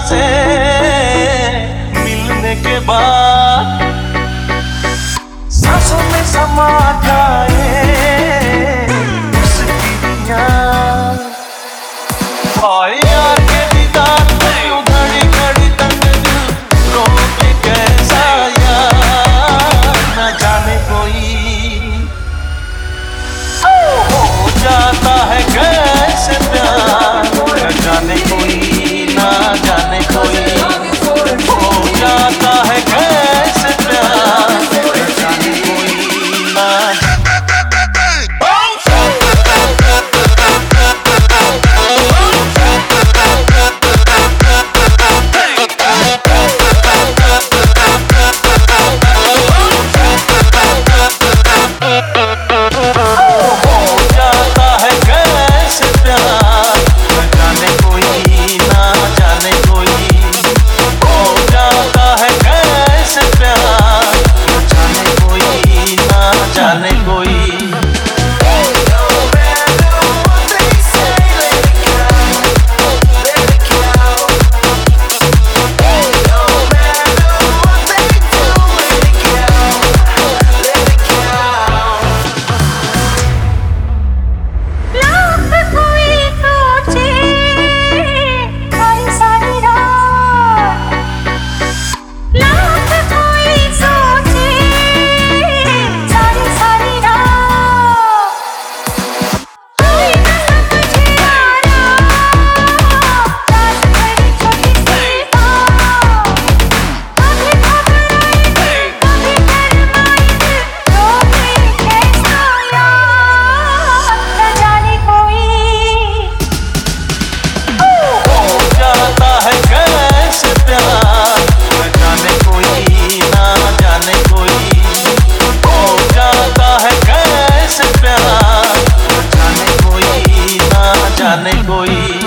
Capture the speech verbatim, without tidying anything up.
से मिलने के बाद सांसों में समा जाए उसकी याद। और यार के दीदार में घड़ी घड़ी तक रोके कैसा यार, न जाने कोई हो जाता है कैसे प्यार, न जाने कोई, ना जाने कोई हो जाता है कैसे प्यार, न जाने कोई, ना जाने कोई। जाने कोई